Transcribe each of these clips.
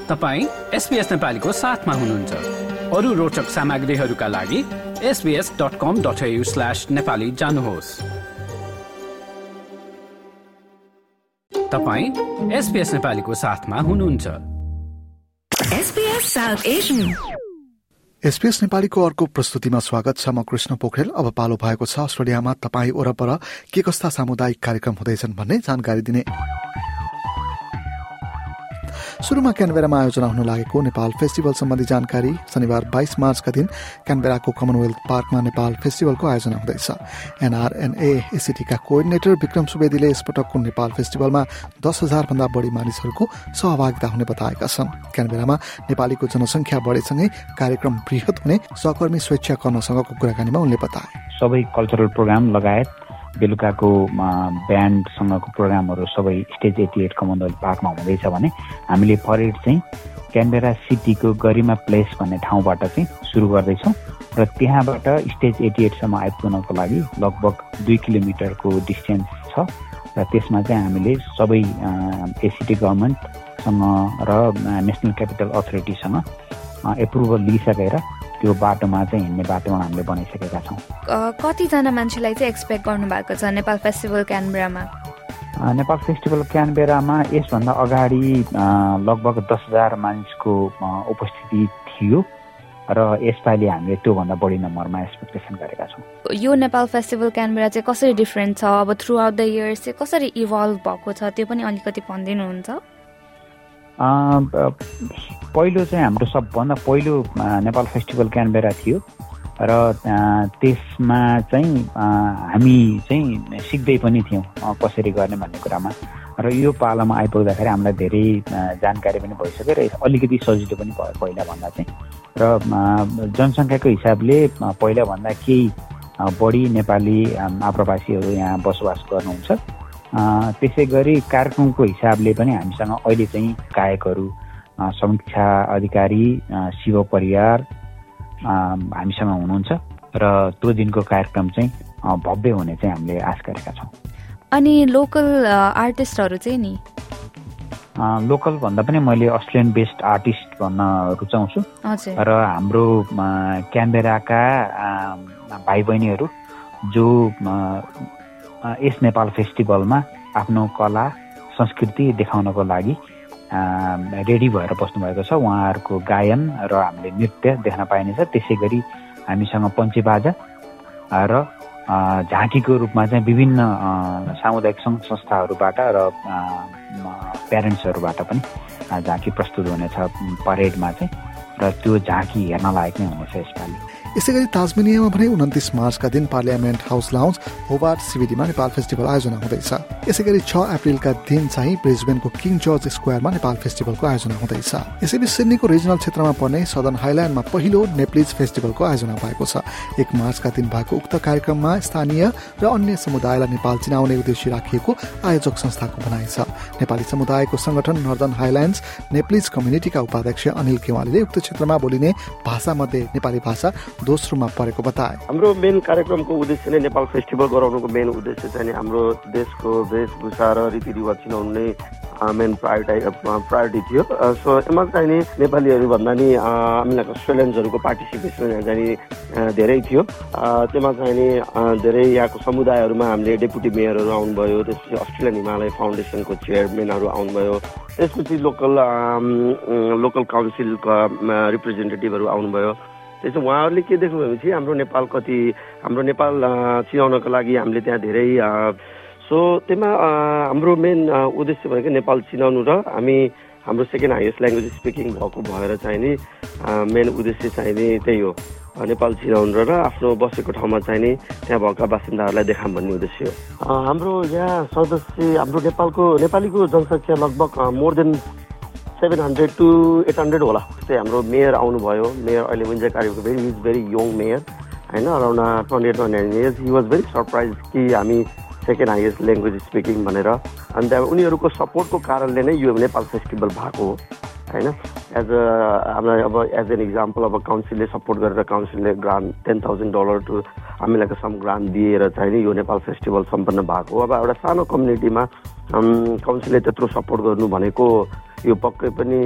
तपाईं SBS नेपालीको साथमा हुनुहुन्छ। अरू रोचक सामग्रीहरूका लागि sbs.com.au/nepali जानुहोस्। तपाईं SBS नेपालीको साथमा हुनुहुन्छ। SBS South Asian SBS नेपालीको अर्को प्रस्तुतिमा स्वागत छ। म कृष्ण पोखरेल। अब पालो भएको छ अस्ट्रेलियामा तपाईं वरपर के कस्ता सामुदायिक कार्यक्रम हुँदैछन् भन्ने जानकारी दिने। सुरुमा क्यानबेरामा आयोजना हुन लागेको नेपाल फेस्टिभल सम्बन्धी जानकारी। शनिबार 22 मार्चका दिन क्यानबेराको कमनवेल्थ पार्कमा नेपाल फेस्टिभलको आयोजना हुँदैछ। NRNA का कोअर्डिनेटर विक्रम सुवेदीले यसपटकको नेपाल फेस्टिभलमा 10,000 भन्दा बढी मानिसहरूको सहभागिता हुने बताएका छन्। क्यानबेरामा नेपालीको जनसंख्या बढेसँगै कार्यक्रम बृहत हुने सहकर्मी स्वेच्छा कर्णसँगको कुराकानीमा उनले बताए। सबै कल्चरल प्रोग्राम लगायत बेलुकाको ब्यान्डसँगको प्रोग्रामहरू सबै स्टेज 88 कमनवेल्थ पार्कमा हुँदैछ भने हामीले परेड चाहिँ क्यानबेरा सिटीको गरिमा प्लेस भन्ने ठाउँबाट चाहिँ सुरु गर्दैछौँ र त्यहाँबाट स्टेज 88 सम्म आइपुग्नको लागि लगभग 2 किलोमिटरको डिस्टेन्स छ र त्यसमा चाहिँ हामीले सबै एसिटी गभर्मेन्टसँग र नेसनल क्यापिटल अथोरिटीसँग एप्रुभल लिइसकेर त्यो बाटोमा चाहिँ हिँड्ने बाटोमा हामीले बनाइसकेका छौँ। कतिजना मान्छेलाई चाहिँ एक्सपेक्ट गर्नु भएको छ नेपाल फेस्टिभल क्यानबेरामा? नेपाल फेस्टिभल क्यानबेरामा यसभन्दा अगाडि लगभग 10,000 मानिसको उपस्थिति थियो र यसपालि हामीले त्योभन्दा बढी नम्बरमा एक्सपेक्टेसन गरेका छौँ। यो नेपाल फेस्टिभल क्यानबेरा चाहिँ कसरी डिफ्रेन्ट छ, अब थ्रु आउट द इयर्स चाहिँ कसरी इभल्भ भएको छ, त्यो पनि अलिकति भनिदिनुहुन्छ? पहिलो चाहिँ हाम्रो सबभन्दा पहिलो नेपाल फेस्टिभल क्यानबेरा थियो र त्यसमा चाहिँ हामी चाहिँ सिक्दै पनि थियौँ कसरी गर्ने भन्ने कुरामा र यो पालामा आइपुग्दाखेरि हामीलाई धेरै जानकारी पनि भइसक्यो र अलिकति सजिलो पनि भयो पहिलाभन्दा चाहिँ। र जनसङ्ख्याको हिसाबले पहिलाभन्दा केही बढी नेपाली आप्रवासीहरू यहाँ बसोबास गर्नुहुन्छ। त्यसै गरी कार्यक्रमको हिसाबले पनि हामीसँग अहिले चाहिँ गायकहरू, समीक्षा अधिकारी, शिव परियार हामीसँग हुनुहुन्छ र त्यो दिनको कार्यक्रम चाहिँ भव्य हुने चाहिँ हामीले आश गरेका छौँ। अनि लोकल आर्टिस्टहरू चाहिँ नि? लोकल भन्दा पनि मैले अस्ट्रेलियन बेस्ड आर्टिस्ट भन्न रुचाउँछु र हाम्रो क्यानबेराका भाइ बहिनीहरू जो यस नेपाल फेस्टिभलमा आफ्नो कला संस्कृति देखाउनको लागि रेडी भएर बस्नुभएको छ। उहाँहरूको गायन र हामीले नृत्य देख्न पाइनेछ। त्यसै गरी हामीसँग पञ्चे बाजा र झाँकीको रूपमा चाहिँ विभिन्न सामुदायिक सङ्घ संस्थाहरूबाट र प्यारेन्ट्सहरूबाट पनि झाँकी प्रस्तुत हुनेछ परेडमा चाहिँ र त्यो झाँकी हेर्न लायक नै हुनेछ यसपालि। यसै गरी ताजमेनियामा भने 29 मार्चका दिन पार्लियामेन्ट हाउस लाउन्ज होबार्ट सिबिडीमा नेपाल फेस्टिभल आयोजना हुँदैछ। यसै गरी 6 अप्रिलका दिन चाहिँ ब्रिस्बेनको किङ जर्ज स्क्वायरमा नेपाल फेस्टिभलको आयोजना हुँदैछ। यसैबीच सिडनीको रिजनल क्षेत्रमा पर्ने सदर्न हाइल्यान्डमा पहिलो नेप्लिज फेस्टिभलको आयोजना भएको छ। 1 मार्चका दिन भएको उक्त कार्यक्रममा स्थानीय र अन्य समुदायलाई नेपाल चिनाउने उद्देश्य राखिएको आयोजक संस्थाको भनाइ छ। नेपाली समुदायको संगठन नर्दर्न हाइल्यान्ड्स नेप्लिज कम्युनिटीका उपाध्यक्ष अनिल केवालीले उक्त क्षेत्रमा बोलिने भाषामध्ये नेपाली भाषा दोस्रोमा परेको बताए। हाम्रो मेन कार्यक्रमको उद्देश्य नै नेपाल फेस्टिभल गराउनुको मेन उद्देश्य चाहिँ हाम्रो देशको वेशभूषा र रीतिरिवाज चिनाउनु नै मेन प्रायोरिटी थियो। सो यसमा चाहिँ नि नेपालीहरू भन्दा नि हामीलाई अस्ट्रेलियन्सहरूको पार्टिसिपेसन चाहिँ धेरै थियो। त्यसमा चाहिँ नि धेरै यहाँको समुदायहरूमा हामीले डेपुटी मेयरहरू आउनुभयो, त्यसपछि अस्ट्रेलियन हिमालय फाउन्डेसनको चेयरम्यानहरू आउनुभयो, त्यसपछि लोकल काउन्सिलका रिप्रेजेन्टेटिभहरू आउनुभयो। त्यसो उहाँहरूले के देख्नु भनेपछि हाम्रो नेपाल चिनाउनको लागि हामीले त्यहाँ धेरै सो त्यसमा हाम्रो मेन उद्देश्य भनेको नेपाल चिनाउनु र हाम्रो सेकेन्ड हाइएस्ट ल्याङ्ग्वेज स्पिकिङ भएको भएर चाहिँ नि मेन उद्देश्य चाहिँ नि त्यही हो, नेपाल चिनाउनु र आफ्नो बसेको ठाउँमा चाहिँ नि त्यहाँ भएका बासिन्दाहरूलाई देखाउँ भन्ने उद्देश्य हो। हाम्रो यहाँ सदस्य हाम्रो नेपालीको जनसङ्ख्या लगभग मोर देन 700 to 800 होला। त्यही हाम्रो मेयर आउनुभयो। मेयर अहिले विन्जय कार्यको भेरी यङ मेयर होइन, around 28-29 years। He was very surprise कि हामी सेकेन्ड हाइएस्ट ल्याङ्ग्वेज स्पिकिङ भनेर। अनि त्यहाँ उनीहरूको सपोर्टको कारणले नै यो नेपाल फेस्टिभल भएको हो होइन। हामीलाई अब एज एन इक्जाम्पल अब काउन्सिलले सपोर्ट गरेर काउन्सिलले ग्रान्ट $10,000 टु हामीलाई सम ग्रान्ट दिएर चाहिँ नि यो नेपाल फेस्टिभल सम्पन्न भएको हो। अब एउटा सानो कम्युनिटीमा काउन्सिलले त्यत्रो सपोर्ट गर्नु भनेको यो पक्कै पनि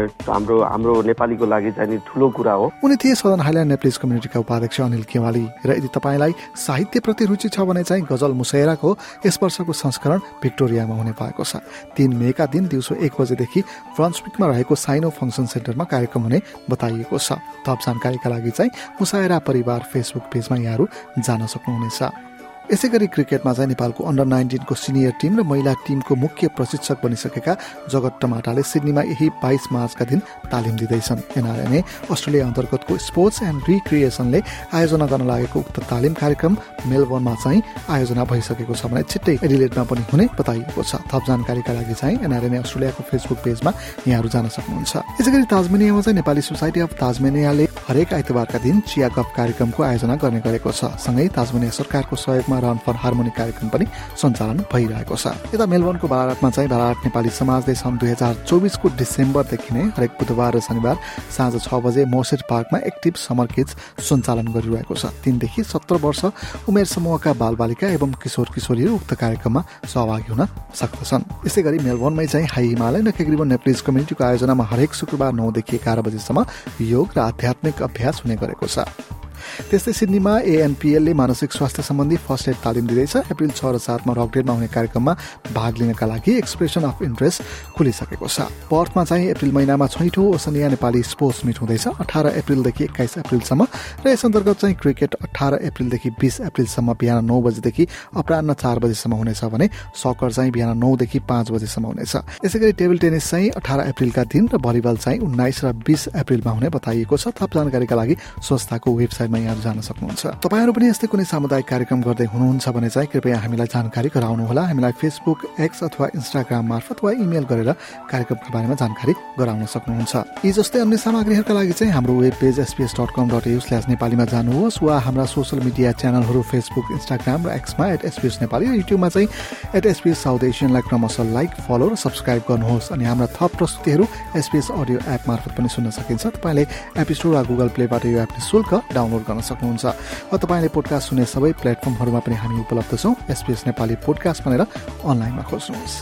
हाम्रो नेपालीको लागि चाहिँ नि ठुलो कुरा हो। उनी थिए सदन हाइल्यान्ड नेप्लिज कम्युनिटीका उपाध्यक्ष अनिल केवाली। र यदि तपाईँलाई साहित्यप्रति रुचि छ भने चाहिँ गजल मुसैराको यस वर्षको संस्करण भिक्टोरियामा हुने भएको छ। 3 मेका दिन दिउँसो 1 बजेदेखि फ्रन्सविकमा रहेको साइनो फङ्सन सेन्टरमा कार्यक्रम हुने बताइएको छ। थप जानकारीका लागि चाहिँ मुसायरा परिवार फेसबुक पेजमा यहाँहरू जान सक्नुहुनेछ। यसै गरी क्रिकेटमा चाहिँ नेपालको अन्डर 19 को सिनियर टिम र महिला टिमको मुख्य प्रशिक्षक बनिसकेका जगत टमाटाले सिडनीमा यही 22 मार्चका दिन तालिम दिँदैछन्। एनआरएनए अस्ट्रेलिया अन्तर्गतको स्पोर्ट्स एन्ड रिक्रिएसनले आयोजना गर्न लागेको उक्त तालिम कार्यक्रम मेलबर्नमा चाहिँ आयोजना भइसकेको छ भने छिट्टै एडिलेडमा पनि हुने बताइएको छ। थप जानकारीका लागि चाहिँ एनआरएनए अस्ट्रेलियाको फेसबुक पेजमा यहाँहरू जान सक्नुहुन्छ। यसै गरी ताजमेनियामा चाहिँ नेपाली सोसाइटी अफ ताजमेनियाले हरेक आइतबारका दिन चिया गफ कार्यक्रमको आयोजना गर्ने गरेको छ। सँगै ताजमेनिया सरकारको सहयोगमा रन फर हार्मोनी कार्यक्रम पनि सञ्चालन भइरहेको छ। यता मेलबर्नको बालाराटमा चाहिँ बालाराट नेपाली समाजले सन् 2024 को डिसेम्बरदेखि नै हरेक बुधबार र शनिबार साँझ 6 बजे मोर्सेट पार्कमा एक्टिभ समर किड्स सञ्चालन गरिरहेको छ। 3 देखि 17 वर्ष उमेर समूहका बालबालिका एवं किशोर किशोरीहरू उक्त कार्यक्रममा सहभागी हुन सक्दछन्। यसै गरी मेलबर्नमै चाहिँ हाई हिमालय र केग्रिबन नेप्लिज कम्युनिटीको आयोजनामा हरेक शुक्रबार 9 देखि 11 बजेसम्म योग र आध्यात्मिक अभ्यास हुने गरेको छ। त्यस्तै सिडनीमा एएनपीएलले मानसिक स्वास्थ्य सम्बन्धी फर्स्ट एड तालिम दिँदैछ। अप्रिल 6 र 7 मा रकडेलमा हुने कार्यक्रममा भाग लिनका लागि एक्सप्रेसन अफ इन्ट्रेस्ट खुलिसकेको छ। पर्थमा चाहिँ अप्रिल महिनामा 6औं ओसनिया नेपाली स्पोर्ट्स मिट हुँदैछ 18 अप्रिलदेखि 21 अप्रिलसम्म र यस अन्तर्गत चाहिँ क्रिकेट 18 अप्रिलदेखि 20 अप्रिलसम्म बिहान 9 बजेदेखि अपराह्न 4 बजेसम्म हुनेछ भने सकर चाहिँ बिहान 9 देखि 5 बजेसम्म हुनेछ। यसै गरी टेबल टेनिस चाहिँ 18 अप्रिलका दिन र भलिबल चाहिँ 19 र 20 अप्रिलमा हुने बताइएको छ। थप जानकारीका लागि संस्थाको वेबसाइटमा यहाँ जान सक्नुहुन्छ। तपाईहरु पनि यस्तै कुनै सामुदायिक कार्यक्रम गर्दै हुनुहुन्छ भने चाहिँ कृपया हामीलाई जानकारी गराउनुहोला। हामीलाई फेसबुक, एक्स अथवा इन्स्टाग्राम मार्फत वा इमेल गरेर कार्यक्रमको बारेमा जानकारी गराउन सक्नुहुन्छ। यी जस्तै अन्य सामग्रीहरूका लागि चाहिँ हाम्रो वेब पेज sbs.com.au/नेपालीमा जानुहोस् वा हाम्रा सोशल मिडिया च्यानलहरू फेसबुक, इन्स्टाग्राम र एक्समा @sbs नेपाली र युट्युबमा चाहिँ @sbs साउथ एसियनलाई क्रमशः लाइक, फलो र सब्स्क्राइब गर्नुहोस्। अनि हाम्रा थप प्रस्तुतिहरू SBS अडियो एप मार्फत पनि सुन्न सकिन्छ। तपाईले एप स्टोर वा गुगल प्लेबाट यो एप निशुल्क डाउनलोड गर्न सक्नुहुन्छ। र तपाईले पोडकास्ट सुन्ने सबै प्लेटफर्महरूमा पनि हामी उपलब्ध छौं। SBS नेपाली पोडकास्ट भनेर अनलाइनमा खोज्नुहोस्।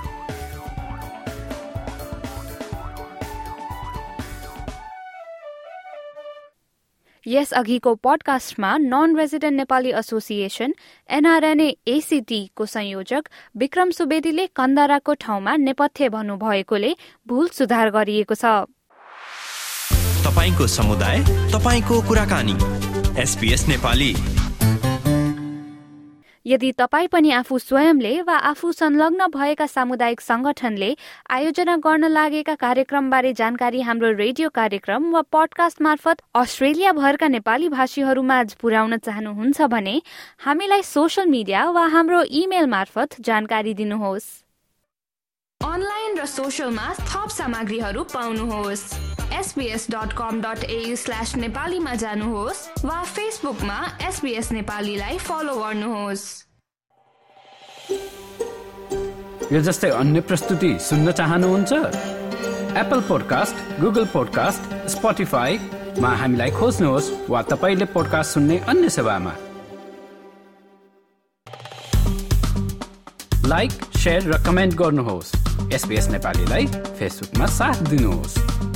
यस अघिको पडकास्टमा non resident Nepali association NRNA ACT को संयोजक विक्रम सुवेदीले कन्दराको ठाउँमा नेपथ्य भन्नुभएकोले भूल सुधार गरिएको छ। तपाईको समुदाय, तपाईको कुराकानी, SBS नेपाली। यदि तपाई पनि आफू स्वयंले वा आफू संलग्न भएका सामुदायिक संगठनले आयोजना गर्न लागेका कार्यक्रमबारे जानकारी हाम्रो रेडियो कार्यक्रम वा पडकास्ट मार्फत अस्ट्रेलिया भरका नेपाली भाषीहरूमाझ पुर्याउन चाहनुहुन्छ भने हामीलाई सोशल मिडिया वा हाम्रो इमेल मार्फत जानकारी दिनुहोस्। अनलाइन र सोशलमा थप सामग्रीहरू पाउनुहोस्। sbs.com.au/नेपालीमा जानुहोस् वा फेसबुकमा SBS नेपालीलाई फलो गर्नुहोस्। यो जस्तै अन्य प्रस्तुति सुन्न चाहनुहुन्छ? एप्पल पोडकास्ट, गुगल पोडकास्ट, स्पोटिफाईमा हामीलाई खोज्नुहोस् वा तपाईले पोडकास्ट सुन्ने अन्य सेवामा। लाइक, शेयर र कमेन्ट गर्नुहोस्। SBS नेपालीलाई फेसबुकमा साथ दिनुहोस्।